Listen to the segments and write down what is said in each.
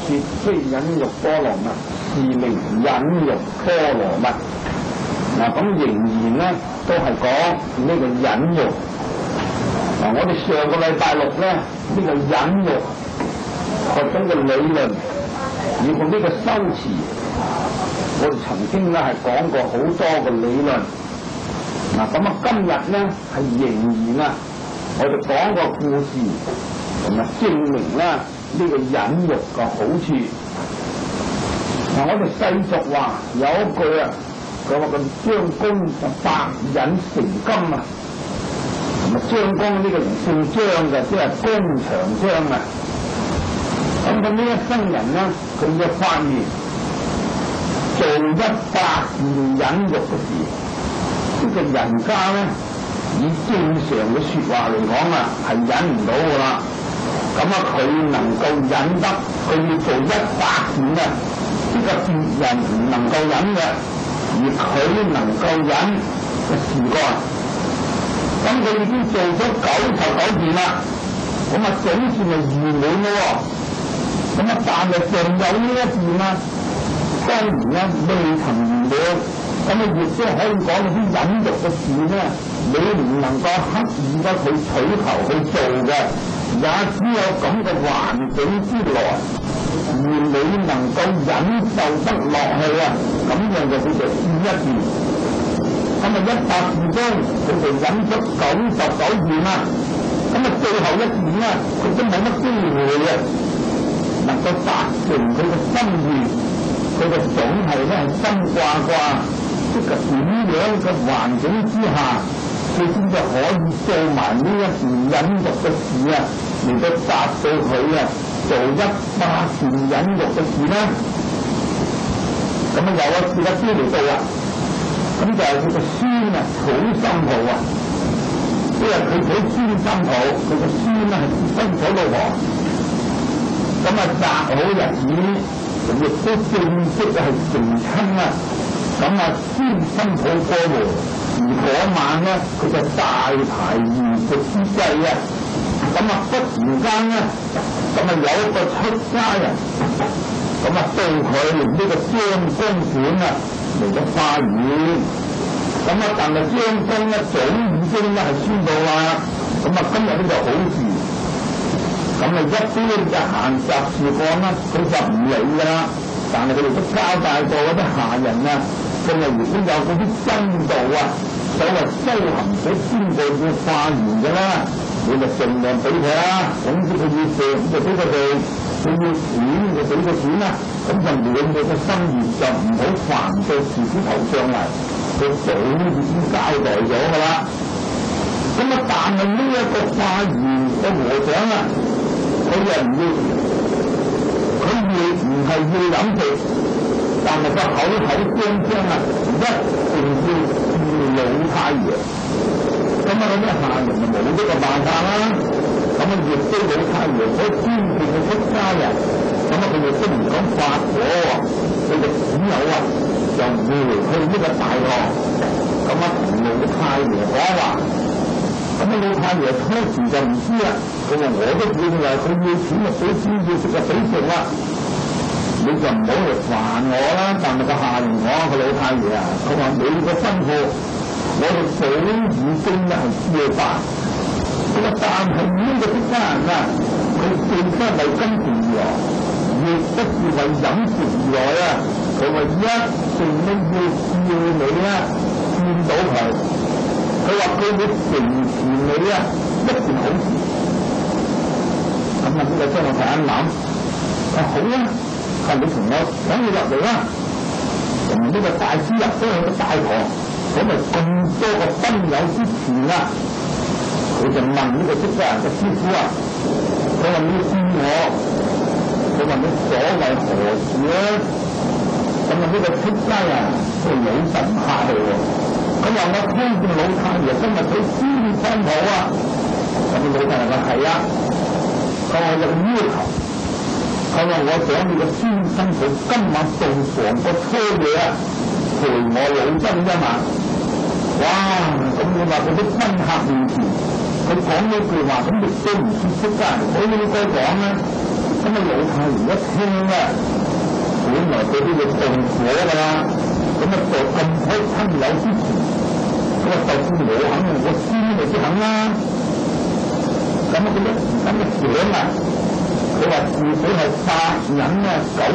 說非忍辱波羅蜜，是名忍辱波羅蜜。嗱，咁仍然咧都係講呢個忍辱。嗱，我哋上個禮拜六咧呢個忍辱學咗個理論，以及呢個修辭，我哋曾經咧係講過好多個理論。嗱，咁啊今日咧係仍然啊，我哋講個故事，同埋證明啦呢個忍辱嘅好處。嗱，我哋世俗話有一句啊，佢話個張公就百忍成金啊。咁啊，張公呢個人姓張嘅，即係弓長張啊。咁佢呢一生人咧，佢嘅發願做100件忍辱嘅事。呢個人家咧，以正常嘅說話嚟講啊，係忍唔到噶啦。咁啊，佢能夠忍得，佢要做100件啊，呢個別人唔能夠忍嘅，而佢能夠忍嘅事幹。咁佢已經做咗99件啦，咁啊總算係圓滿咯。咁啊，但係仲有呢一件啊，當然啦，未曾圓滿。咁啊，亦都可以講到啲忍辱嘅事咧，你唔能夠刻意得去取求去做嘅，也只有咁嘅環境之內，而你能夠忍受得落去啊，咁樣就叫做一件。咁啊，100件中佢就忍咗99件啦。咁啊，最後一件咧，佢都冇乜機會嘅，能夠達成佢嘅心願，佢就總係咧係心掛掛。即係點樣嘅環境之下，佢先至可以做埋呢一件忍辱嘅事啊，嚟到達到佢啊做100件忍辱嘅事咧。咁啊，有啊，試下先嚟到啊，咁就係佢個孫啊，土心抱啊，即係佢娶孫心抱，佢個孫咧係生咗老婆。咁啊，擇好日子，亦都正式係成親啦。咁啊，孫心抱過門，而嗰晚咧，佢就大排筵席之際啊，咁啊，忽然間咧，咁啊有一個出家人，咁啊到佢呢個張公館啊嚟咗花園，咁啊但係張公咧早已經咧係宣佈啦，咁啊今日呢就好事，咁啊一般嘅閒雜事幹啦，佢就唔理㗎啦。但係佢哋都交代過嗰啲下人啊，佢哋如果有嗰啲真道啊，所謂修行者邊個要化緣嘅啦，你就盡量俾佢啦。總之佢要食就俾佢哋，佢要錢就俾佢錢啦。咁就兩個嘅心願就唔好煩到自己頭上嚟，佢早已經交代咗㗎啦。咁啊，但係呢一個化緣嘅和尚啊，佢又唔要。佢亦唔係要飲食，但係個口口聲聲啊，一定要見老太爺。咁啊，嗰啲下人就冇呢個辦法啦。咁啊，亦都老太爺所尊敬嘅出家人，咁啊，佢亦都唔敢發火喎。佢就只有啊，就回去呢個大堂，咁啊，同老太爺講話。咁啊，老太爺初時就唔知啦，佢話我都認為佢要錢就俾錢，要食就俾食啦，你就唔好嚟煩我啦。但係個下人講，個老太爺啊，佢話你個吩咐，我哋早已經咧係知法。佢話但係呢個出家人啊，佢並不係為金錢而來，亦不是為飲食而來啊。佢話一定咧要你啊見到佢。佢話佢會成全你啊，一件好事。咁啊，呢個將我第一諗，好啊，係你同我等你入嚟啦。同呢個大師入咗去個大堂，咁咪咁多個賓友之前啊，佢就問呢個出家人嘅師傅啊，佢話你知我，佢話你所謂何事咧？咁啊，呢個出家人佢老實唔客氣喎。佢話我聽見老太爺今日佢孫心抱啊，咁老太爺話係啊，佢話有要求，佢話我想你個孫心抱今晚到房個初夜啊，陪我老僧一晚。哇！咁你話佢啲賓客面前，佢講呢句話，咁亦都唔算出家人，好應該講啦。咁咁啊，老太爺一聽咧，本來佢都要動火㗎啦。咁啊，做咁多親友之前，咁啊，就算我肯，我先咪先肯啦。咁啊，佢一時咁嘅想啊，佢話自己係殺人啊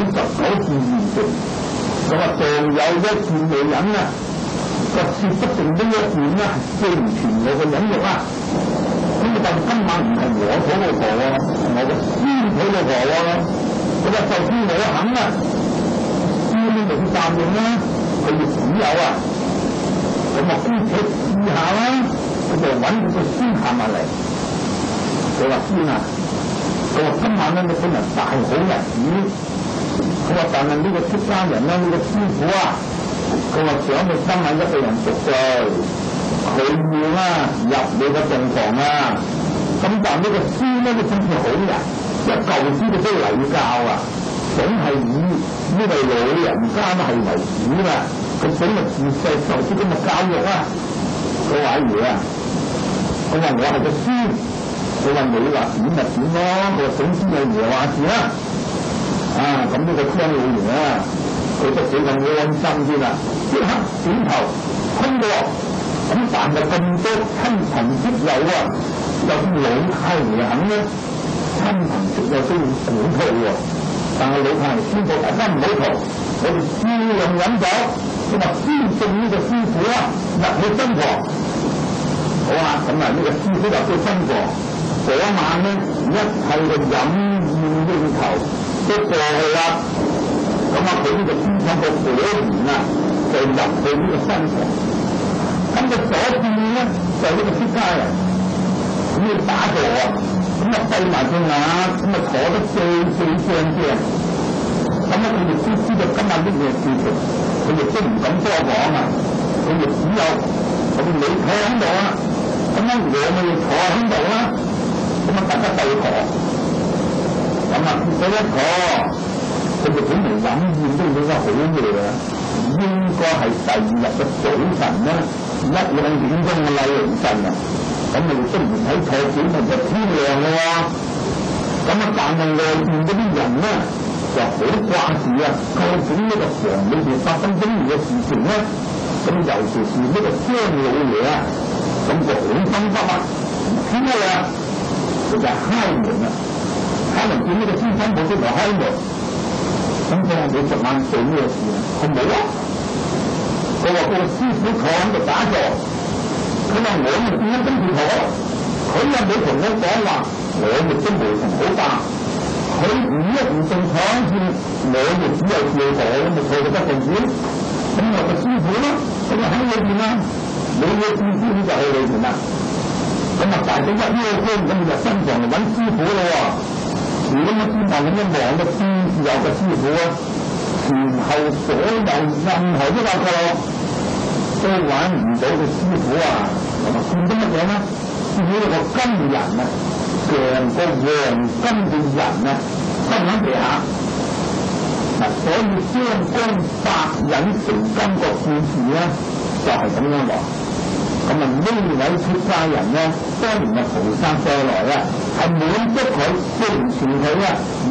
99件完成，咁啊，仲有一件未忍啊，個說不定呢一件啊係完全我嘅忍辱啊。咁啊，但今晚唔係我娶老婆喎，係我嘅先娶老婆喎。佢話就算我肯啊，先咪先答應啦。佢要只有啊，咁啊姑且試下啦，佢就揾佢個孫行埋嚟。佢話孫啊，佢話今晚咧你本來大好日子，佢話但係呢個出家人咧，呢個師傅啊，佢話想佢今晚一個人贖罪，佢要啦入你個洞房啊，咁但呢個孫咧都算係好人，一舊師佢都禮教啊。總係以呢個老人家係為主㗎，佢整個自細受啲咁嘅教育啊。佢話嘢啊，佢話我係個孫，佢話你話點就點咯，佢話總之有爺話事啦。啊，咁呢個張老爺啊，佢都幾咁安心啲啦，即刻點頭通過。咁但係咁多親朋戚友啊，就算老太爺肯咧，親朋戚友都要管佢喎。但係老太爺宣布大家唔好嘈，我哋照樣飲酒，咁啊尊敬呢個師傅啊，入去新房。好啊，咁啊呢個師傅入去新房，嗰晚咧一切嘅飲宴應酬都過去啦。咁啊佢呢個先生個果然啊，就入去呢個新房。咁佢左邊咧就呢個出家人，咁要打坐啊。咁啊閉埋隻眼，咁啊坐得四正啲啊！咁啊佢哋都知道今日呢件事情，佢哋都唔敢多講啊！佢哋只有咁你坐喺度啊，咁樣我咪要坐喺度啦，咁啊大家對坐，咁啊結咗一坐，佢哋本嚟飲宴都應該好夜啊，應該係第二日嘅早晨啦，1、2點鐘嘅禮凌晨啊！咁你哋都唔使坐幾日就天亮嘅喎，咁啊但係外邊嗰啲人咧就好掛住啊，究竟呢個房裏邊發生乜嘢事情咧？咁尤其是呢個張老爺啊，咁就好心急啊，唔知咩啊，佢就開門啊，開門見呢個先生冇出嚟開門，咁佢話你昨晚做咩事啊？佢冇啊，佢話個師傅坐喺度打坐。佢話我咪變咗跟住坐，佢又冇同我講話，我亦都無從好答。佢唔正坐住，我亦只有叫坐，咁咪坐到得陣子。咁我個師傅咯，佢就喺裏邊啦，你嘅師傅就喺裏邊啦。咁啊大咗1秒鐘，咁就新房嚟揾師傅咯喎。如果我先望咁一望個師有個師傅啊，前後所有任何一個角都揾唔到嘅師傅啊，咁啊見到乜嘢咧？見到一個金人啊，成個黃金嘅人啊，瞓喺地下。嗱，所以張光白引成金個故事咧，就係咁樣喎。咁啊呢位出家人咧，當年嘅菩薩再來啊，係滿足佢成全佢啊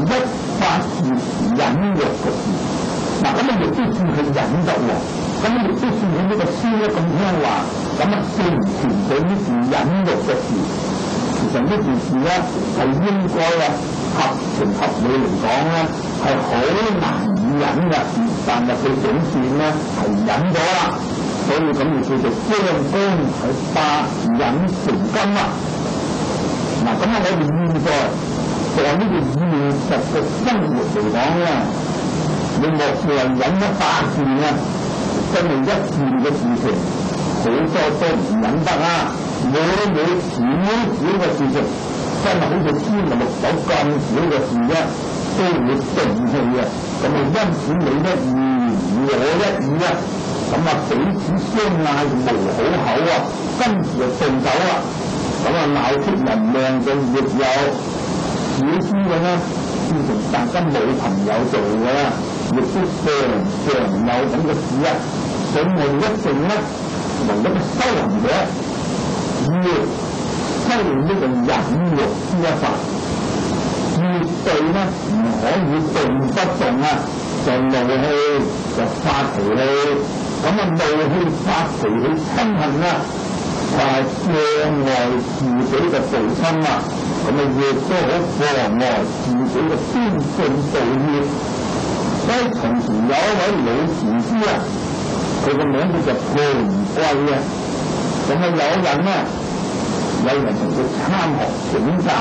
100件忍辱嘅事。嗱，咁啊亦都算佢忍得喎。咁亦都算佢呢個師咧咁聽話，咁啊成全佢呢件忍辱嘅事。其實呢件事咧係應該啊合情合理嚟講咧係好難以忍嘅，但係佢總算咧係忍咗啦，所以咁就叫做張公係100忍成金啊！嗱，咁啊我哋現在就係呢個現實嘅生活嚟講咧，你莫說係忍100件啊！真係1件嘅事情，好多都唔忍得啊！每少少嘅事情，真係好似天6手咁少嘅事啫，都會動氣啊！咁啊，因此你一言我一語啊，咁啊彼此相嗌無好口啊，跟住就動手啦，咁啊鬧出人命嘅亦有少啲嘅咧，變成大家冇朋友做嘅啦。亦都常有咁嘅事啊！所以我哋一定咧，為一個修行者，要修呢個忍辱之一法，絕對對咧唔可以動不動啊，就怒氣就發脾氣，咁啊怒氣發脾氣親恨啊，就係障礙自己嘅道心啊，咁啊亦都好妨礙自己嘅端正道義。所以從前有一位老禪師啊，佢個名叫做盤貴啊，咁啊有人同佢參學請教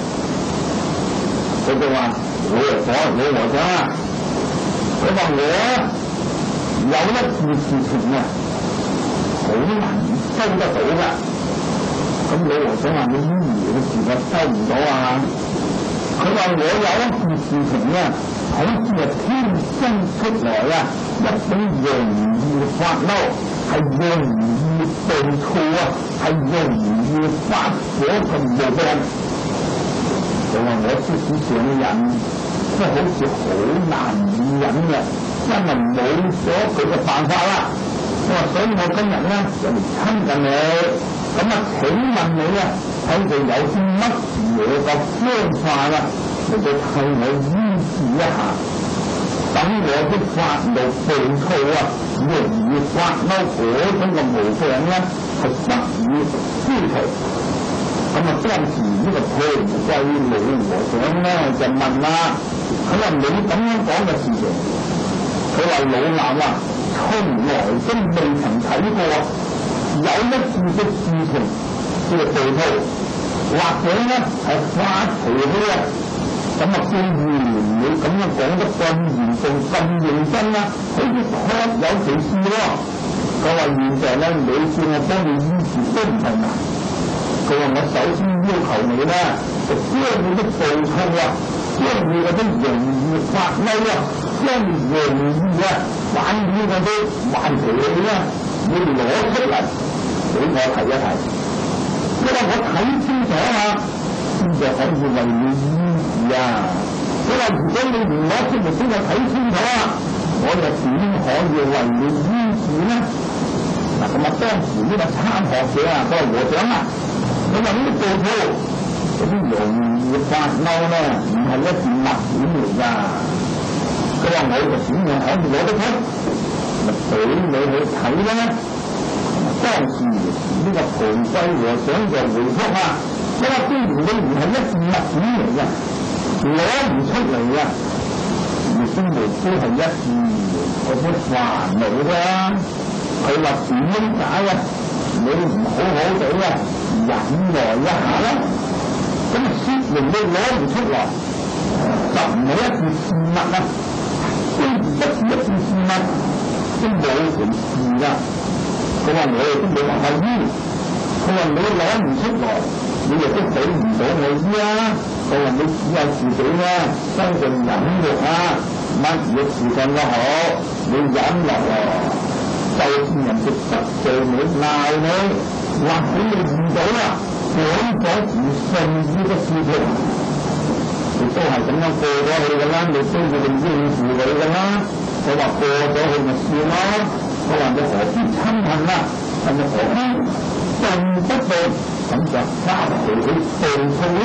佢就話老和尚啊，佢話我有一件事情啊，好難收得到㗎。咁老和尚話你呢嘢嘅事我收唔到啊。佢話我有一件事情啊，好似係天生出來啊，一種容易發嬲，係容易暴躁啊，係容易發火嘅毛病。佢話我即使上癮，都好似好難以忍嘅，因為冇咗佢嘅辦法啦。我話所以我今日咧就嚟親近你，咁啊請問你啊，睇佢有啲乜嘢個方法啊，你就替我醫治一下，等我啲發怒暴躁啊，容易發嬲嗰種嘅毛病咧，係得以消除。咁啊，當時呢個盤貴老和尚咧就問啦，佢話你咁樣講嘅事情，佢話老衲啊，從來都未曾睇過有一件嘅事情叫做暴躁，或者咧係發脾氣啊，咁啊既然你咁樣講得咁嚴重咁認真啦，好似確有其事喎。佢話現在咧，你叫我幫你醫治都唔係難。佢話我首先要求你咧，就將你啲暴躁啊，將你嗰啲容易發嬲啊，將你容易啊反映嗰啲壞脾氣咧，你攞出嚟俾我睇一睇。因為我睇清楚啊，先至可以為你醫治啊。佢話如果你唔攞出嚟俾我睇清楚啊，我就點可以為你醫治呢？嗱，咁啊當時呢個參學者啊，嗰個和尚啊，佢話呢啲暴躁嗰啲容易發嬲咧，唔係一件物件嚟㗎。佢話我就點樣可以攞得出，咪俾你去睇咧。當時呢個盤貴和尚就回覆啊，佢話既然你唔係一件物件嚟㗎，攞唔出嚟啊，亦都無非係一件嗰啲煩惱啫。佢話點解啊？你唔好好地啊忍耐一下啦，咁説明你攞唔出來，就唔係一件事物啊！既然不是一件事物，都冇成事㗎。佢話我哋都冇辦法醫，佢話你攞唔出來，你亦都俾唔到我醫啊！佢話你只有自己咧，生存忍辱啊，乜嘢時間都好，你忍落嚟。就算人哋得罪你鬧你，或者你遇到啦講咗唔順意嘅事情，你都係咁樣過咗去㗎啦，你都要應付你㗎啦。佢話過咗去咪算咯，佢話你何必親恨啊？係咪何必動不動咁就發脾氣暴躁咧？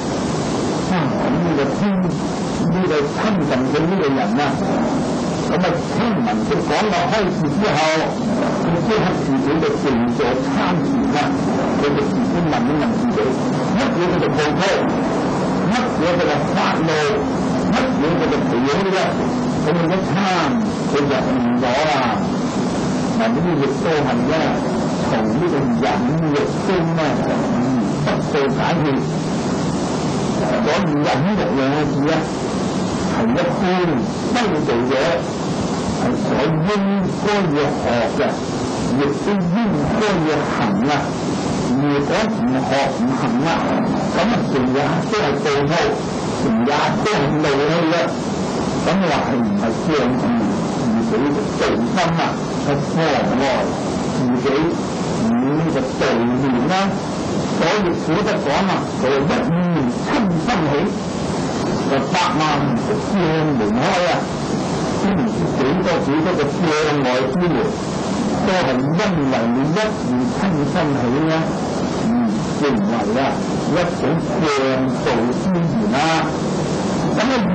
呢個親近嘅呢個人啊！咁啊，聽聞佢講到開示之後，佢即刻自己嘅靜坐參禪啦。佢就自己問一問自己，乜嘢叫做暴躁？乜嘢叫做發怒？乜嘢叫做脾氣咧？咁佢一參，佢就悟咗啦。嗱，呢啲亦都係咧，從呢個忍辱中咧得到解決。所以忍辱兩個字咧，係一般修道者係所應該要學嘅，亦都應該要行啊！如果唔學唔行啊，咁啊成日都係暴躁，成日都係怒氣嘅，咁你話係唔係障住自己嘅道心啊？係妨礙自己與呢個道念啦。所以古德講啊，佢一念親生起，就百萬嘅障門開啊！幾多嘅障礙之門，都係因為你一念親生起咧，成為啊一種障道之源啦。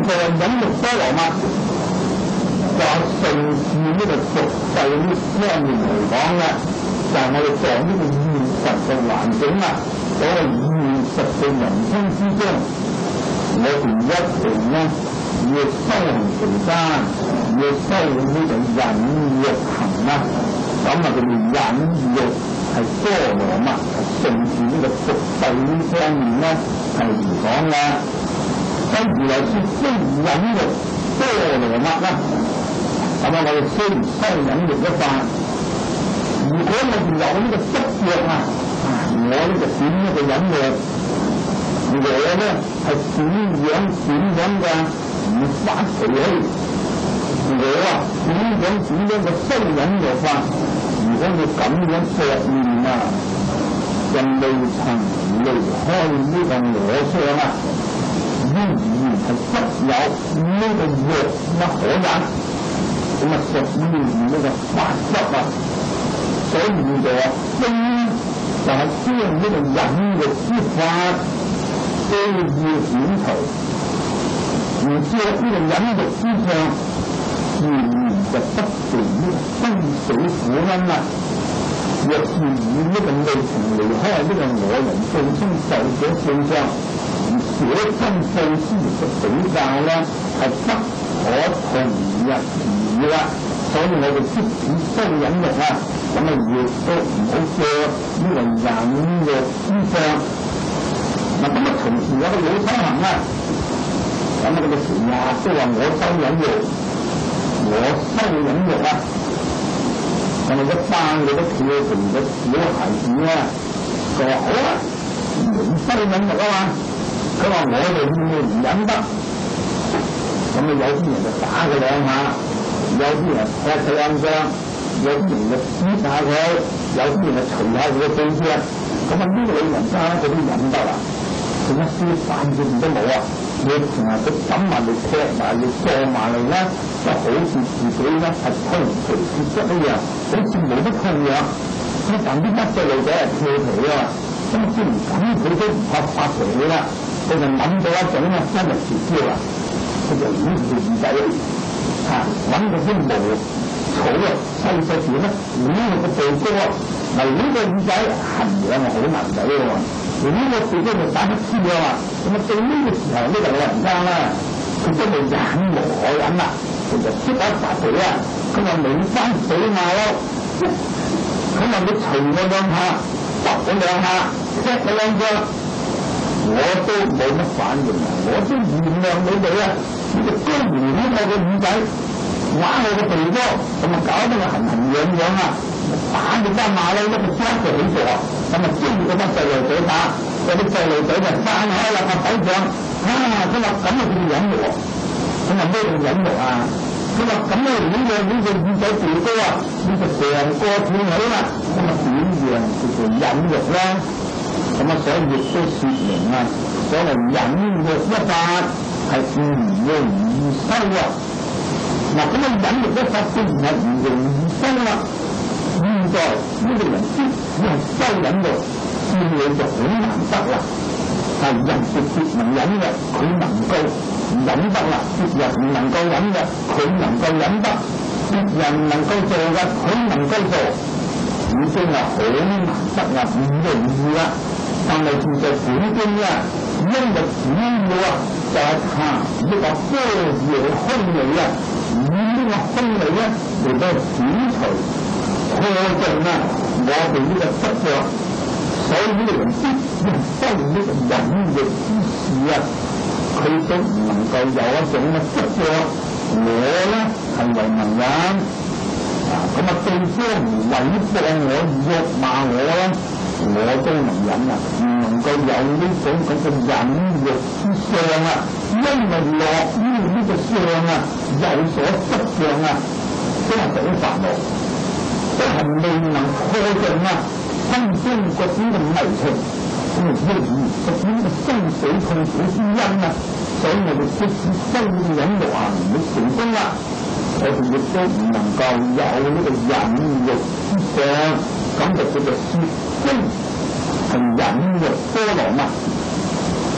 就係忍辱波羅蜜，就係順住呢個俗世呢方面嚟講嘅，就係我哋講呢個現實嘅環境啊，所謂現實嘅人生之中，我哋一定咧要修行其間，要修呢個忍辱行啊，咁啊佢哋忍辱係波羅蜜，係順住呢個俗世呢方面咧係嚟講嘅。跟住嚟說先忍辱波羅蜜啦，咁啊我哋先修忍辱一番。如果我哋有呢個執着啊，我呢就點呢個忍辱，我咧係點樣嘅唔發脾氣，我啊點樣嘅修忍辱法。如果你咁樣着面啊，人未曾離開呢個我相啊，依然係執有呢個弱不可忍，咁啊屬於呢個法執啊，所以就話就係將呢個忍辱之法都要剪除，而着呢個忍辱之上，自然就不斷呢個生死苦因啦。若是以呢個未曾離開呢個我人眾生受者性上，而捨身放施嘅比較咧，係不可同日而語啦。所以我哋即使修忍辱啊，咁啊亦都唔好着呢個忍辱之上。嗱咁啊，從前有個老修行啊，咁啊佢哋成日都話我修忍辱，我修忍辱啊。我哋一班佢都跳成個小孩子啦，佢話好啊，唔修忍辱啊嘛，佢話我哋唔忍得，咁啊有啲人就打佢兩下，有啲人踢佢兩張，有啲人就撕下佢，有啲人就除下佢嘅背脊，咁啊呢個老人家佢都忍得啦，佢一絲反應都冇啊，你成日都抌埋嚟踢埋嚟撞埋嚟咧，就好似自己咧係推唔除鐵質一樣，好似冇得痛樣。咁但啲乜細路仔係跳皮啊嘛，咁先唔敢佢都唔怕發脾氣啦，佢就諗到一種咧真係絕招啦，佢就攞住耳仔啊，揾嗰啲毛草啊細條咧攞落個鼻哥啊，嗱呢個耳仔痕癢啊好難睇嘅喎。而呢個自己就打得黐啊嘛，咁啊到呢個時候呢個老人家啦，佢真係忍無可忍啦，佢就即刻發脾啊，佢話你翻死馬咯，佢話你除我兩下，揼我兩下，踢我兩腳，我都冇乜反應啊，我都原諒你哋啊，你就居然攞我個耳仔，玩我個鼻哥，咁啊搞到我痕痕癢癢啊！打你班馬騮一個抓就起座，咁啊追住嗰班細路仔打，嗰啲細路仔就翻開啦個手掌，佢話咁啊叫忍辱，佢話咩叫忍辱啊？佢話咁啊呢個耳仔鼻哥啊，呢就成個斷起啦，咁啊點樣叫做忍辱啦？咁啊所以亦都說明啊，所謂忍辱一法係唔容易修啊。嗱咁啊忍辱一法雖然係唔容易修啦。現在呢個人即使係修忍辱，見你就好難得啦。係人別能忍嘅，佢能夠忍得啦；別人唔能夠忍嘅，佢能夠忍得；別人能夠做嘅，佢能夠做，已經係好難得啦，唔容易啦。但係其實本經咧，因為主要啊就係談呢個般若空理啊，以呢個空理咧嚟到剪除。破盡啊！我哋呢個執着，所以呢個人必須修呢個忍辱之事啊，佢都唔能夠有一種嘅執着。我咧係為能忍啊，咁啊對方唔毀謗我、辱罵我咧，我都能忍啊，唔能夠有呢種咁嘅忍辱之相啊，因為落於呢個相啊，有所執着啊，都係種煩惱。都係未能破盡啊，心中嗰啲嘅迷情，咁啊依然屬於呢個生死痛苦之因啊，所以我哋即使修忍辱啊唔會成功啦，我哋亦都唔能夠有呢個忍辱之相，咁就叫做說經係忍辱波羅蜜。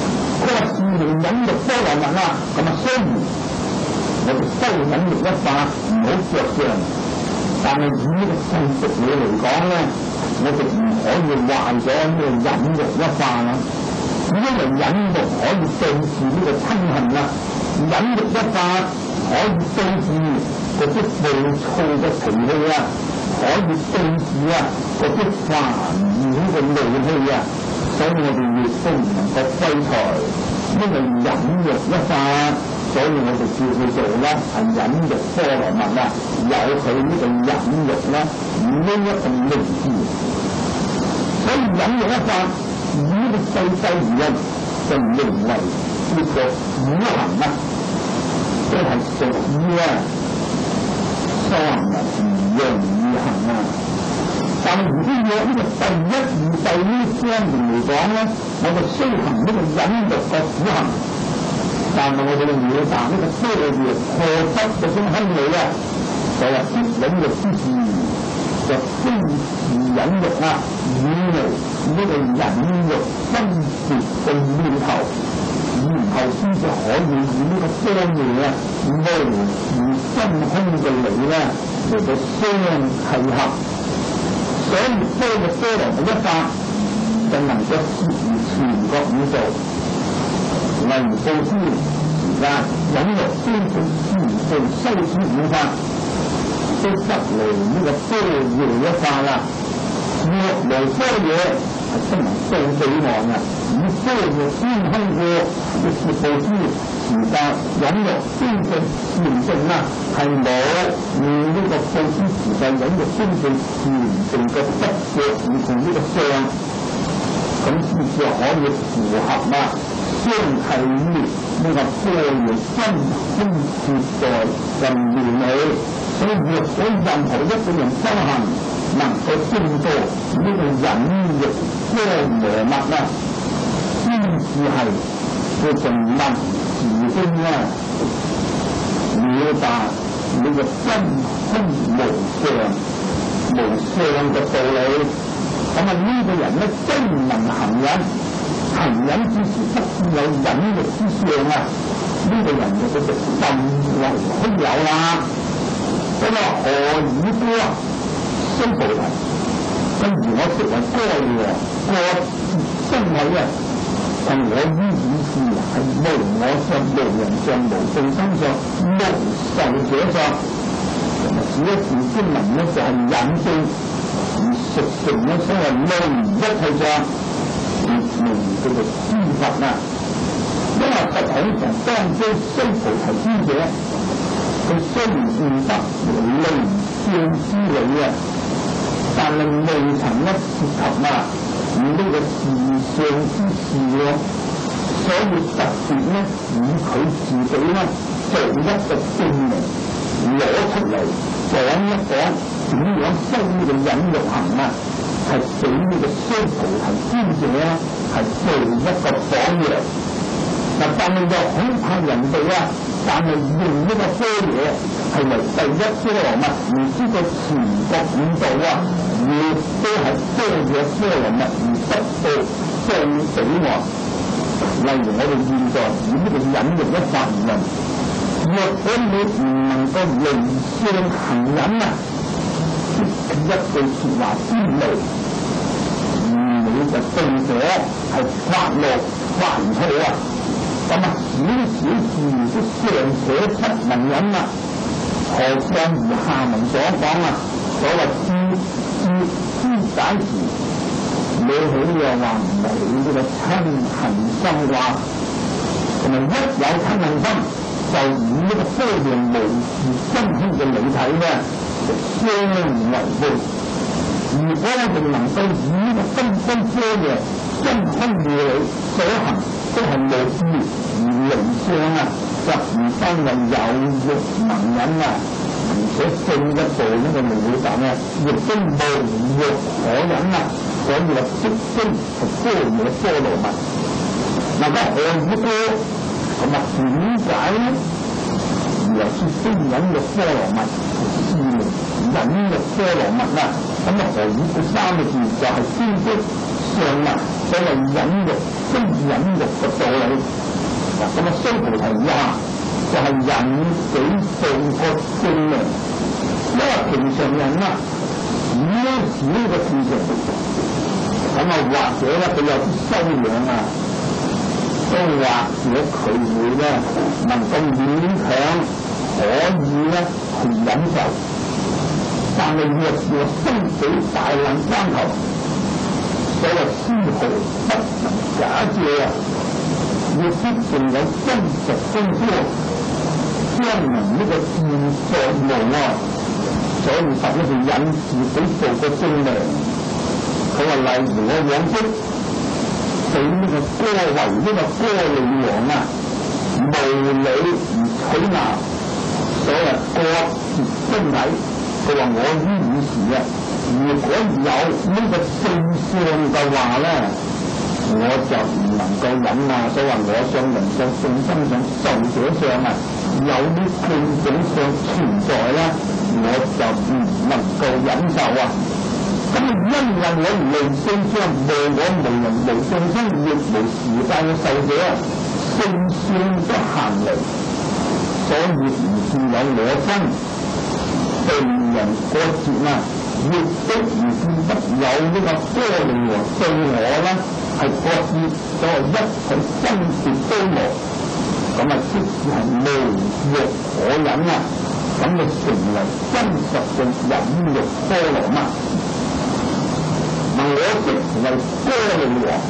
佢話是名忍辱波羅蜜啦，咁啊雖然我哋都忍辱一化，唔好着相，但係以呢個世俗嘢嚟講咧，我哋唔可以壞咗呢個忍辱一化啦。因為忍辱可以對治呢個親恨啦，忍辱一化可以對治嗰啲暴躁嘅脾氣啊，可以對治嗰啲煩擾嘅怒氣啊，所以我哋亦都唔能夠廢除，因為忍辱一化，所以我哋叫佢做咧係忍辱波羅蜜啊，有佢呢個忍辱咧呢一個名字，所以忍辱一化。以呢個細細而論，就名為呢個五行啊，都係屬於三陽二行啊。但係如果要呢個第一二世呢方面嚟講咧，我哋雖行呢個忍辱嘅苦行，但係我哋要達呢個科學破執嘅種空理啊，就係必忍辱之事。就非是忍辱啊，以嚟呢個忍辱分別嘅念頭，然後先至可以以呢個方面啊，無自真空嘅理咧嚟到相契合，所以多嘅波羅蜜一化就能夠攝於全國五道，例如布施時間、忍辱、堅持、持戒、修持五法。都得嚟呢個般若一化啦，若無般若係不能到彼岸啊！以般若先空過，亦是布施、持戒、忍辱、堅持、禪定啊，係冇呢個布施、持戒、忍辱、堅持、禪定嘅執着而同呢個相，咁先至可以符合相係於呢個般若真空自在嘅妙理。所以若果任何一個人修行能夠證到呢個忍辱波羅蜜啊，先至係叫做能自經了達呢個真空無相嘅道理。咁呢個人咧真能行忍，行忍之時不只有忍辱之相啊，呢個人就叫做甚為空有啦。咁啊，何以故啊？須菩提，正如我説為該喎，個身體啊，係我於意事係無我相、無人相、無眾生相、無受者相。咁啊，此一事之能咧，就係引證而實成咧，所謂無一切相，名叫做知佛啊。因為佛喺從當中須菩提之者。佢雖然悟得離相之理啊，但係未曾一涉及呢個事相之事咯，所以特別咧以佢自己咧做一個證明攞出嚟講一講點樣修呢個忍辱行啊，係俾呢個須菩提尊者咧係做一個榜樣。嗱，但係又恐怕人哋但係用呢個般若係為第一波羅蜜，唔知道全國五道亦都係般若波羅蜜而得到到彼岸。例如我哋現在以呢個忍辱一法而論，若果你唔能夠離相行忍一句説話之類，你就對者係發怒發唔出咁小小事都尚且不能忍何況如下文所講所謂知解時，你起又話唔起呢個親恨心話，同埋一有親恨心，就以呢個般若無自真空嘅理體就相為背。如果我哋能夠以呢個真空般若真空妙理所行，都係無意而離相就唔單係有欲能忍而且進一步呢個了達亦都無欲可忍所以話即經係般若波羅蜜。嗱，咁何以故？咁點解咧？又說先忍辱波羅蜜，是名忍辱波羅蜜咁何以故三個字就係先識上文所謂忍辱，即忍辱嘅道理。咁啊，須菩提話就係忍己做個證明，因為平常人啊，少嘅事情，咁啊或者咧佢有啲修養啊，都或者佢會咧能夠勉強可以咧去忍受，但係若是生死大難關頭，所謂絲毫不能假借啊，要必定有真實功夫，將能呢個現狀無礙，所以實咧就引自己做個證明。佢話例如我往昔俾呢個歌為呢個歌利王啊，無理而取鬧，所謂割截身體。佢話我於以時啊，如果有呢個聖相嘅話咧，我就唔能夠忍啊！所以話我上人上眾生上受者上啊，有啲聖者上存在啦，我就唔能夠忍受啊！咁因為我離聖相無我無人無眾生亦無時間嘅受者啊，聖相不行嚟，所以唔至有我身。被人割截啊，亦都唔見得有呢個歌利王對我咧係割截，所謂一體爭奪都無，咁啊即使係無欲可忍啊，咁就成為真實嘅忍辱波羅蜜。我即為歌利王，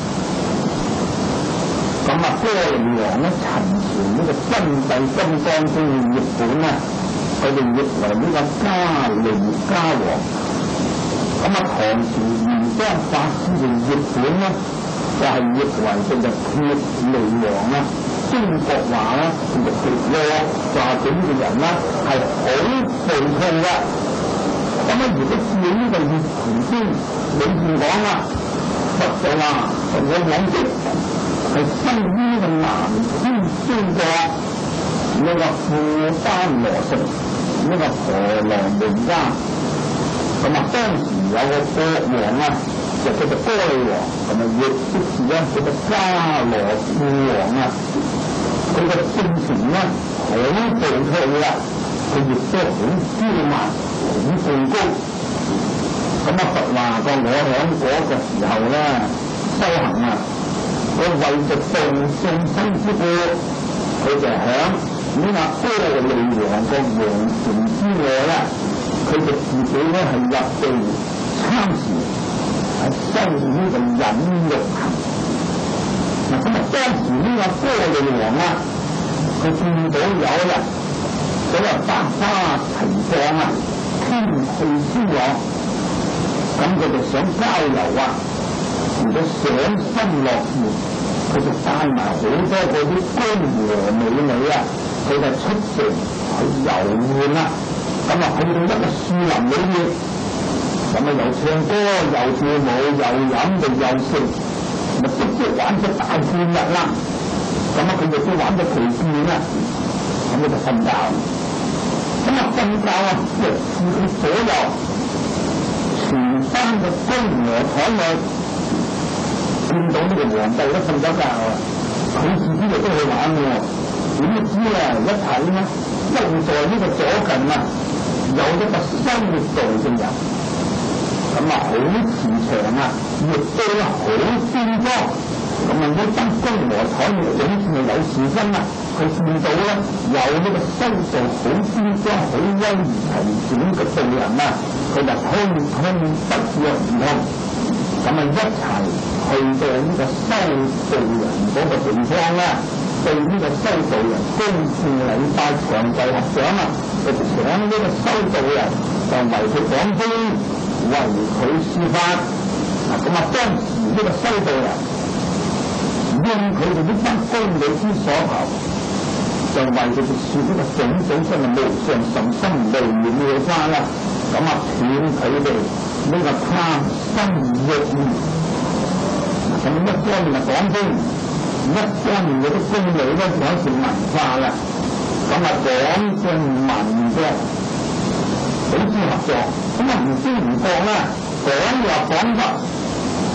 咁啊歌利王咧陳傳呢個真諦金剛經嘅譯本啊。佢哋譯為呢個迦利迦王，咁啊唐朝玄奘法師嘅譯本咧，就係譯為佢就羯利王啦。中國話咧，佢就羯羅話整個人啦係好暴躁嘅。咁啊，如果照呢個譯本經裏面講啊，佛就話我往昔係生於呢個南天中國呢個富丹羅城。呢個河羅名家，咁啊當時有個國王啊，就叫做歌利王，咁啊亦即是咧叫做迦羅富王啊。佢嘅性情咧好暴躁啊，佢亦都好驕慢，好崇高。咁啊佛話過我響嗰個時候咧修行啊，佢為咗度眾生之故，佢就響呢個歌利王個王城之外咧，佢就自己咧係入地參禪，係修呢個忍辱行。嗱咁啊，當時呢個歌利王啊，佢見到有人嗰個百花齊放啊，天氣舒朗，咁佢就想郊遊啊，如果賞心樂事，佢就帶埋好多嗰啲宮娥美女啊。佢就出城去遊玩啦，咁啊去到一個樹林裏面，咁啊又唱歌又跳舞又飲又食，咪足足玩咗大半日啦。咁啊佢亦都玩咗疲倦啦，咁佢就瞓覺。咁啊瞓覺啊，即係視佢左右全班嘅宮娥台內，見到呢個皇帝都瞓咗覺啊，佢自己亦都去玩喎。點知啊！一睇咧，就在呢個左近啊，有一個修道嘅人，咁啊好慈祥啊，亦都好端莊。咁啊，呢班宮娥台面總算係有事身啊。佢見到咧有呢個修道好端莊、好威儀齊整嘅道人啊，佢就空不約而同，咁啊一齊去到呢個修道人嗰個地方啦。對呢個修道人恭敬禮拜，長袖合掌啊！就請呢個修道人就為佢講經，為佢説法。咁啊，當時呢個修道人應佢哋呢班宮女之所求，就為佢哋説呢個種種真係無上甚深微妙嘅法啦。咁啊，斷佢哋呢個貪生慾滅。咁一方面就講經。一方面嗰啲宮女咧講成文化啦，咁啊講正文嘅彼此合作，咁啊唔知唔覺啦，講又講得，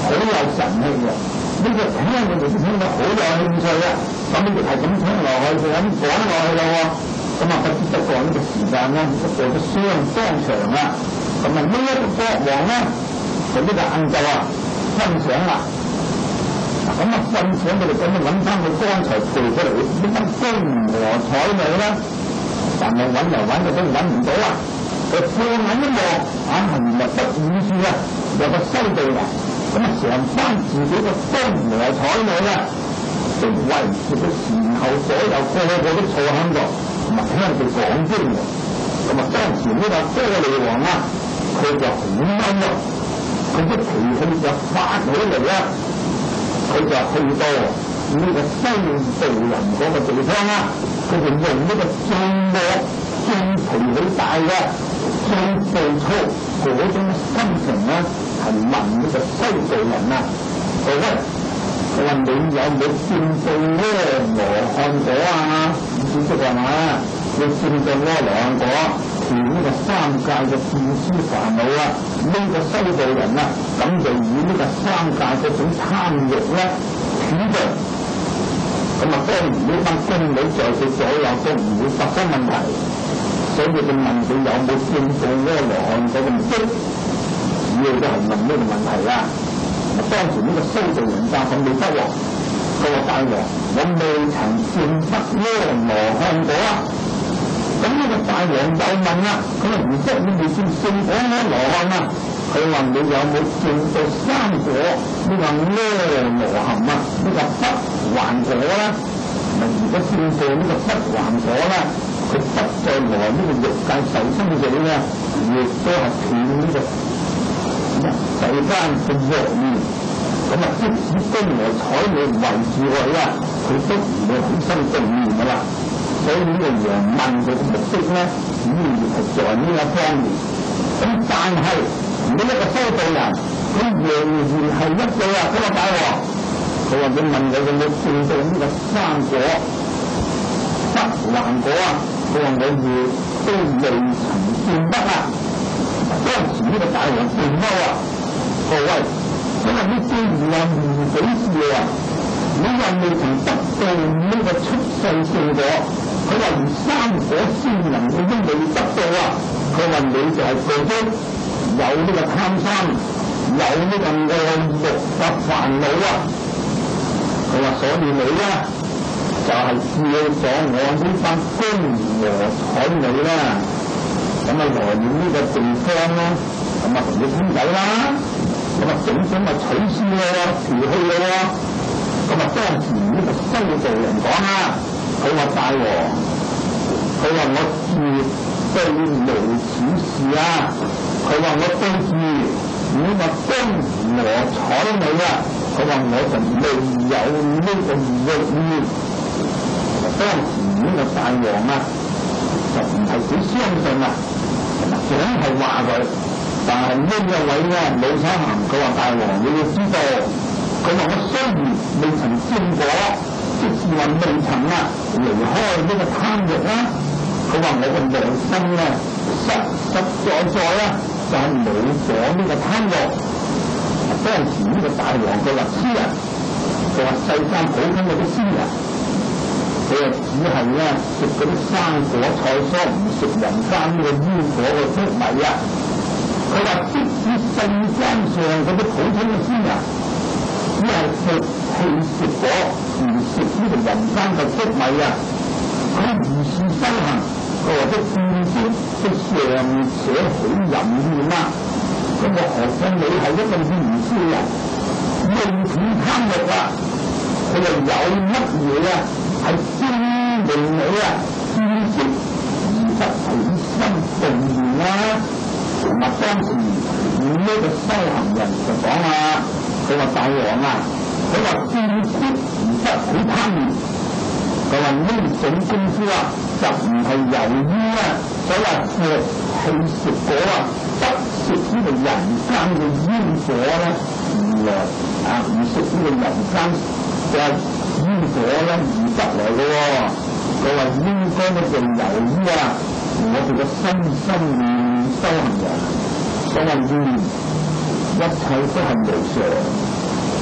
好有神氣嘅，呢個聽我哋都聽到好有興趣啊！咁就係咁聽落去，就咁講落去咯喎。咁啊，不知不覺呢個時間咧，就過咗相當長啦。咁啊，呢一個國王咧，就呢個晏晝啊，瞓醒啦。咁啊，瞓醒佢哋咁啊，揾翻佢剛才背出嚟呢班金和彩女啦，但係揾嚟揾去都揾唔到啊！佢放眼一望，眼係目不遠處啊，有個西道人，咁啊，成班自己嘅金和彩女啊，都圍住佢前後左右個個都坐喺度，咁啊聽佢講經喎。咁啊，當時呢個多利王啊，佢就好嬲啊，佢啲脾氣就發起嚟啦。佢就去到呢個西道人嗰個地方啦，佢就用呢個最惡、最脾氣大嘅、最暴躁嗰種心情咧，係問呢個西道人啊，佢話你有冇見到阿羅漢果啊？唔知識係嘛？你見到阿羅漢果，斷呢個三界嘅見思煩惱啊！呢個西道人啊，咁就以呢個三界嗰種貪欲咧斷盡。咁啊，當然呢班宮女在佢左右都唔會發生問題，所以佢問佢有冇見到阿羅漢果嘅目的，主要都係問呢個問題啦。當時呢個西道人答佢未得喎，佢話大王，我未曾見得阿羅漢果啊！咁呢個大王又問啦，佢話唔識你未見聖果阿羅漢啊？佢話你有冇見到三果呢個阿羅漢啊？呢個不還果啦，咪如果見到呢個不還果啦，佢不再來呢個欲界受生者咧，亦都係斷呢個世間嘅欲念。咁啊，即使金和彩女圍住佢啦，佢都唔會起心動念噶啦。所以呢個王問佢嘅目的咧，主要係在呢一方面。咁但係呢一個西道人，佢仍然係一句啊，佢話大王，佢話你問佢有冇見到呢個三果不還果啊？佢話我亦都未曾見得啊！當時呢個大王變嬲啊！各位，佢話你既然話唔俾事啊，你又未曾得到呢個出世聖果，佢話連三果先能佢都未得到啊！佢話你就係做咗有呢個貪心，有呢個愛欲嘅煩惱啊！佢話所以你咧就係叫咗我呢班金和彩女啦，咁啊來到呢個地方啦，咁啊同你傾偈啦，咁啊整整啊取消咯，調戲咯，咁啊當時呢個西道人講啊，佢話大王，佢話我絕對無此事啊，佢話我對住呢個金和彩女啊，佢話我就未有呢個欲念。當時呢個大王啊，就唔係幾相信啊，總係話佢。但係呢一位咧老差行，佢話大王你要知道，佢話我雖然未曾見過，即是話未曾啊離開呢個貪欲啦。佢話我嘅內心咧實在啦就係冇咗呢個貪欲。當時呢個大王佢話詩人，佢話世間普通嗰啲詩人。佢又只係咧食嗰啲生果菜蔬，唔食人間呢個煙火嘅粥米啊！佢話即使世間上嗰啲普通嘅仙人，只係食氣食果，唔食呢個人間嘅粥米啊！佢如是修行，佢話啲見識都尚且好淫亂啊！咁我何況你係一個賢士人，用錢貪欲啊！佢又有乜嘢啊？係精明你啊，知識而不起心動念啊！同埋當時呢個修行人就講啊，佢話大王啊，佢話知識而不起貪念，佢話呢種功夫啊，就唔係由於啊，所謂食氣食果啊，不食呢個人間嘅煙火咧，而來啊，唔食呢個人間嘅煙火咧而得嚟嘅喎，佢話應該咧就由於啊，我哋嘅身心念修行人，所謂念一切都係無常。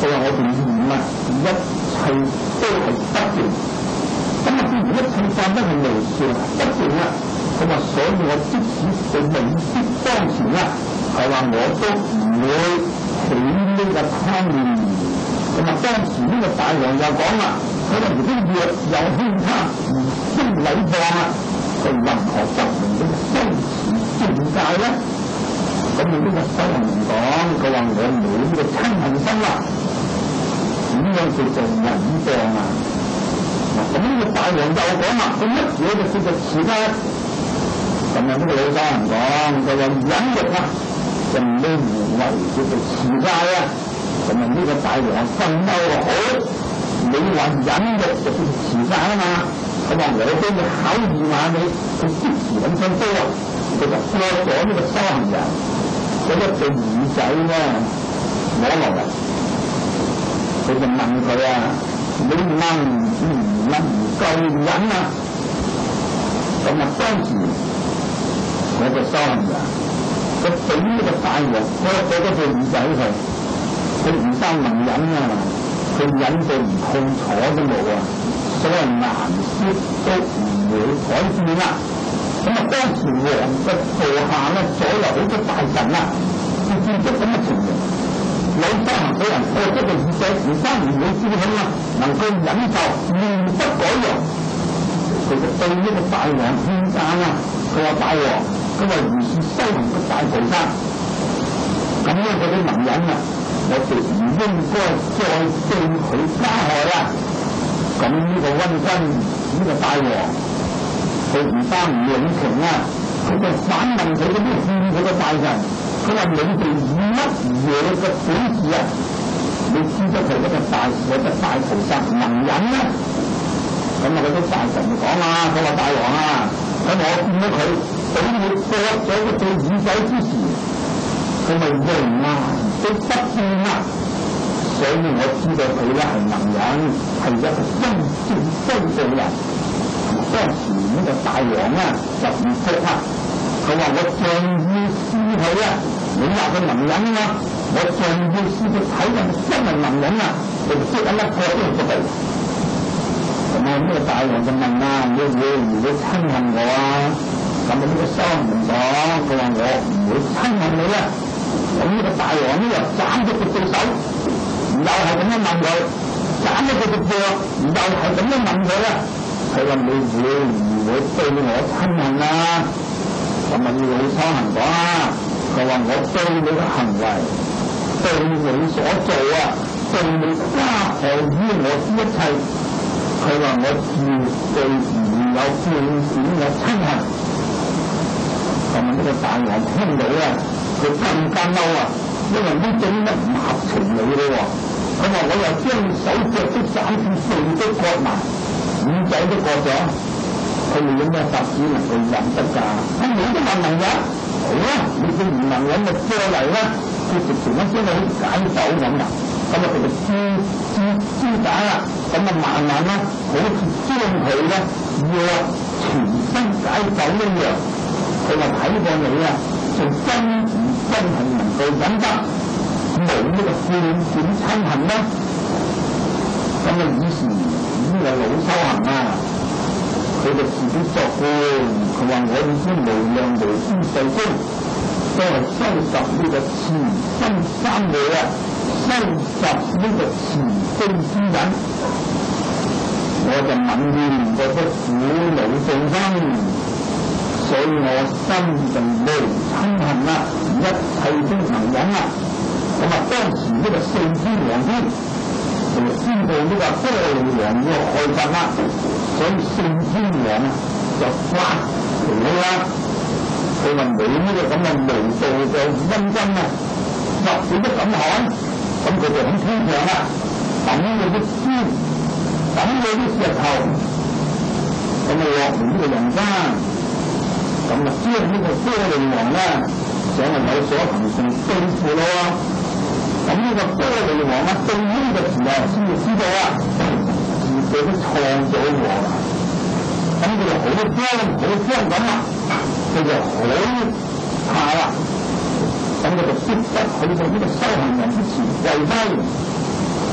佢話我哋念啊，一切都係不斷。咁啊，既然一切法都係無常不斷啦，佢話所以我即使係未必當前啦，係話我都唔會起呢個貪念。咁啊，當時呢個大王又講啦，佢話如果若有輕貪而生禮放啊，佢任何得明呢個修持境界咧？咁你呢個修行人講，佢話我冇呢個親恨心啦，點樣叫做忍放啊？咁呢個大王又講啦，佢乜嘢就叫做持戒？咁啊，呢個老生人講，佢話忍辱啊，就唔會無為叫做持戒啊。咁啊，呢個大王分嬲好，你話忍辱就叫做持戒啊嘛。佢話我都要考驗下你，佢即時咁樣多啊，佢就過咗呢個修行人嗰一對耳仔咧攞落嚟，佢就問佢啊。你能唔夠忍啊？咁啊，當時我就修行人，佢俾呢個大王割咗嗰隻耳仔佢唔單能忍啊，佢忍到唔痛楚都冇啊，所以顏色都唔會改變啦。咁啊，當時王嘅座下咧，左右好多大臣啊，佢見到咁嘅情形。有修行嘅人，我這個耳仔唔單唔會知佢啦，能夠忍受面不改容，佢就對呢個大王勸諫啊！佢話大王，佢話如是修行嘅大菩薩，咁樣佢都能忍啊！我哋唔應該再對佢加害啦。咁呢個溫君呢個大王，佢唔單唔領情啊，佢就反問佢嗰啲勸佢嘅大臣。佢話你哋以乜嘢嘅本事啊？你知得佢一個大士，一個大菩薩能忍咧？咁啊，嗰啲大臣就講啦，佢話大王啊，咁我見到佢俾你割咗嗰對耳仔之時，佢咪容啊都不變啊，所以我知道佢咧係能忍，係一個真正修道人。當時呢個大王啊就唔服啦。佢話我仲要試佢啊！你話佢能忍啊？我仲要試佢睇人真係能忍啊！佢就即刻一個都唔得。咁啊，呢個大王就問啊：你會唔會親恨我啊？咁啊，呢個修行人講：佢話我唔會親恨你啊！咁呢個大王呢又斬咗佢隻手，又係咁樣問佢；斬咗佢隻腳，又係咁樣問佢啊！佢話你會唔會對我親恨啊？咁啊，要老修行講啊！佢話我對你嘅行為，對你所做啊，對你加害於我之一切，佢話我絕對唔有半點嘅親恨。咁啊，呢個大王聽到啊，佢更加嬲啊，因為呢種乜唔合情理嘅喎。佢話我又將手腳都斬斷，鼻都割埋，耳仔都割咗。佢哋有咩法子能夠忍得㗎？咁你都問能忍，好啦，你佢唔能忍就過嚟啦，佢直情一將佢解手咁啊，咁啊佢就肢解啦，咁啊慢慢啦，好似將佢咧要全身解手一樣。佢話睇過你啊，就真係能夠忍得，冇呢個半點親恨啦。咁啊以前呢個老修行啊。佢就自己作官，佢話我已經無量無邊世中，都係收集呢個慈心三昧啊，收集呢個慈悲之忍，我就泯念嗰啲苦惱眾生，所以我心就無親恨啦，一切都能忍啦。咁啊，當時呢個四天王天就知道呢個波羅王要害佛啦。所以聖天王啊，就發脾氣啦。佢話你呢個咁嘅無道嘅瘟君啊，或者都咁寒，咁佢就喺天上啦，等佢啲天，等佢啲石頭，咁啊落嚟呢個人間，咁啊將呢個波羅王咧，想係有所行動對付咯。咁呢個波羅王啊，到呢個時候先至知道啊。佢都創咗我啦，咁佢就好慌咁啊，佢就好怕啦，咁佢就即刻去到呢個修行人之前跪低，佢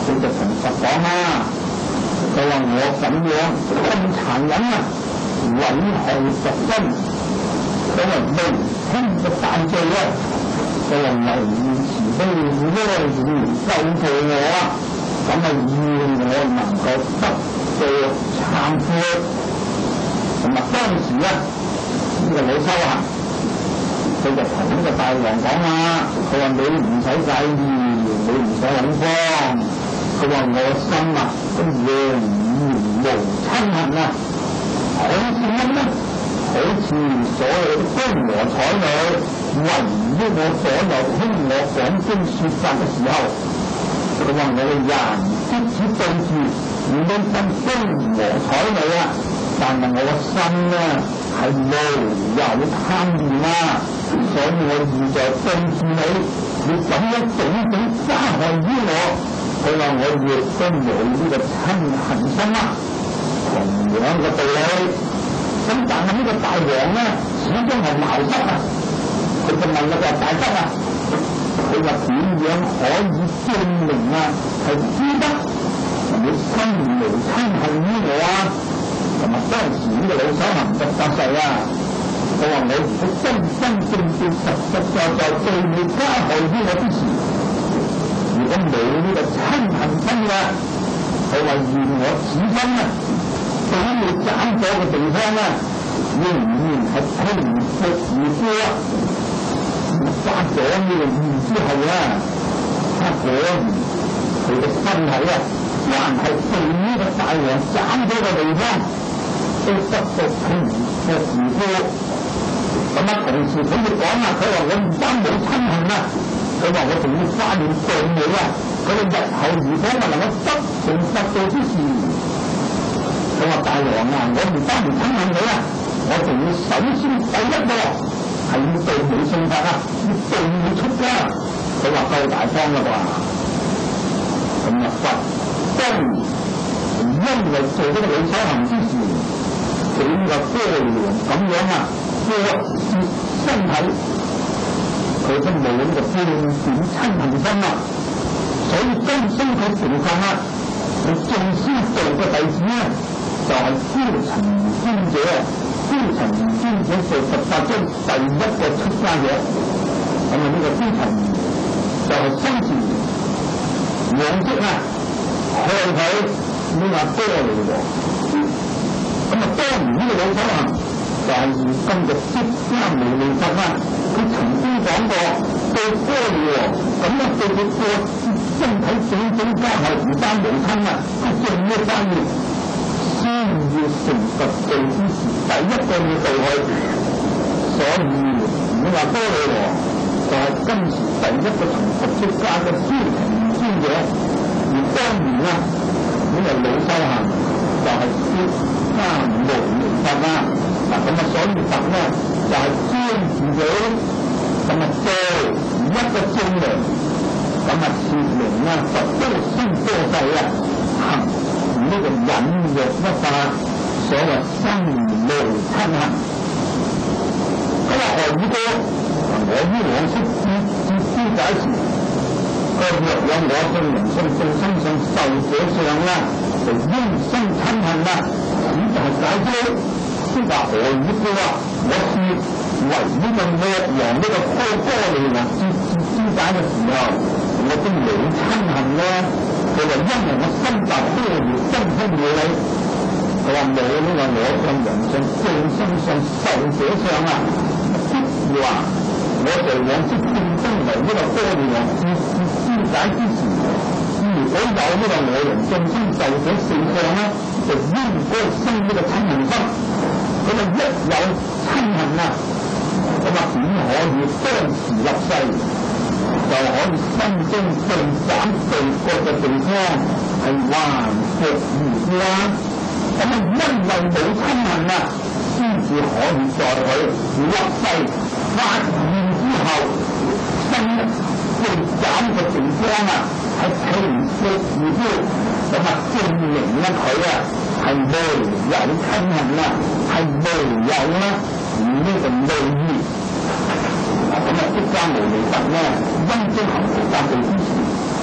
佢就同佛講啦，佢話我咁樣咁殘忍啊，毀害佛身，佢話無輕嘅大罪啊，佢話為願慈悲哀憐救助我啊，咁啊願我能夠得到懺悔。咁啊當時咧呢個老修行，佢就同呢個大王講啦，佢話你唔使介意，你唔使恐慌，佢話我心啊都仍然無親恨啊，好似乜咧？好似所有的宮娥彩女圍於我左右聽我講經說法嘅時候，佢話我嘅人即使對住呢班宮娥彩女啊，但係我嘅心咧係無有貪念啊，所以我現在對住你咁樣種種加害於我，佢話我亦都冇呢個親恨心啊，同樣嘅道理。咁但係呢個大王咧，始終係茅塞啊！佢就問啦，佢話大德啊，佢話點樣可以證明啊係知得你心無親恨於我啊？咁啊當時呢個老修行就發誓啊，佢話我如果真真正正實實在在對你加害於我之時，如果冇呢個親恨心嘅，佢話願我此生啊俾你斬咗嘅地方咧，仍然係平復如初啊！發咗呢個願之後啊，果然佢嘅身體啊，還係被呢個大王斬咗嘅地方都得到平復如初。咁啊，同時佢要講啊，佢話我唔單冇親恨啊，佢話我仲要發願對你啊，佢話日後如果我能夠得成佛道之時，佢話大王啊，我唔單唔親恨你啊，我仲要首先第一個係要對你信法啊，要對你出家。佢話夠大方啦啩。咁啊佛當然因為做呢個老修行之時，佢呢個波羅咁樣啊，割截身體，佢都冇呢個半點親恨心啊，所以今生佢成佛啊，佢最先做嘅弟子咧，就係憍陳如尊者，憍陳如尊者做18宗第一個出家者。咁啊呢個憍陳如就係生前往昔啊向佢呢個波羅王。咁啊當然呢個老修行就係現今嘅釋迦牟尼佛啊，佢曾經講過對波羅王咁樣對佢割截身體種種加害唔單無親啊，佢仲要發願先要成佛道之時，第一個要度佢。所以你話波羅王就係今時第一個從佛出家嘅憍陳如尊者，而當然啊呢個老修行就係釋迦牟尼佛啊。嗱咁啊，所以佛咧就係專自己咁啊做一個證明，咁啊說明啊佛都先多世啊行呢個忍辱一法，所謂心無親恨。咁啊何以歌我於往昔知解時，若有我信人信眾生信受者上啦，就應生親恨啦，此就係解脫。即係何以歌啊？我說為呢個惡王呢個波羅王知解嘅時候，我都冇親恨啦。佢話因為我心達般若真空妙理，佢話冇呢個我信人信眾生信受者上啊，即係話我哋往昔正身為呢個波羅王知解之時，如果有呢個我人眾生受者四相啦，就應該生呢個親恨心。佢話一有親恨啊，咁啊點可以當時立誓就可以心中對斬對割嘅地方係還復如初啊？咁啊因為冇親恨啊，先至可以在佢立誓發願之後，心對斬嘅地方啊係平復如初，咁啊證明咧佢啊係無有親恨啊，係無有啦呢個無義。咁啊釋迦牟尼佛咧因中行菩薩道之時，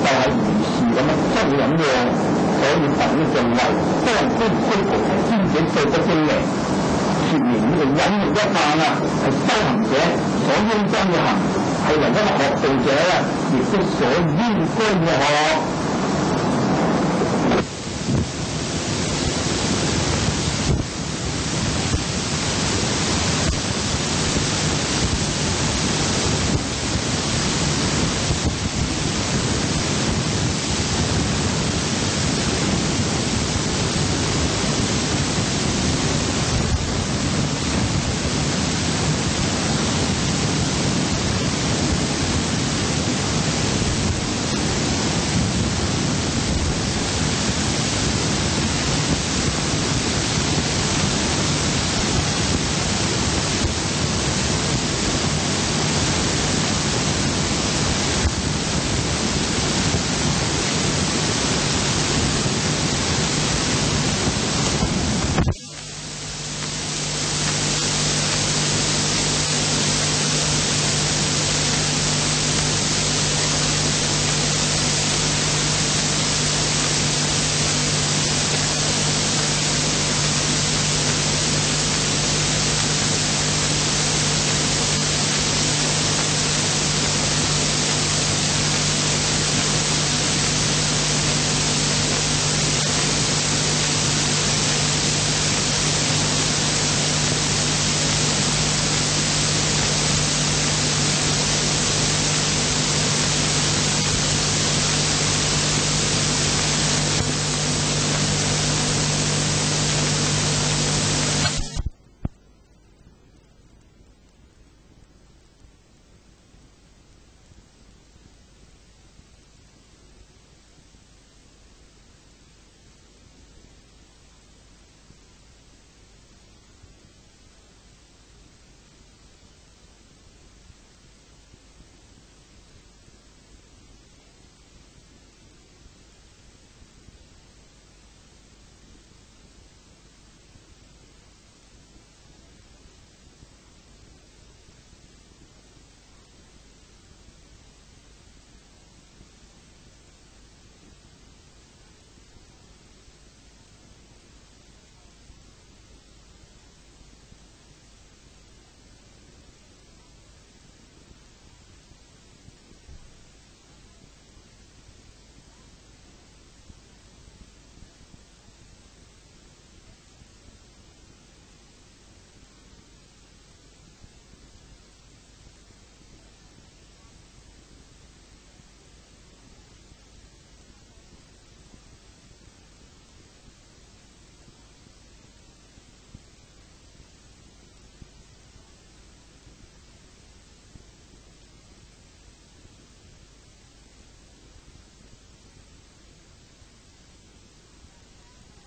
就係如是咁樣質飲喎，所以佛呢就為當觀須菩提先者說得精明，説明呢個忍辱一慢啊，係修行者所應當嘅行，係為一個學道者啊，亦都所應該嘅學。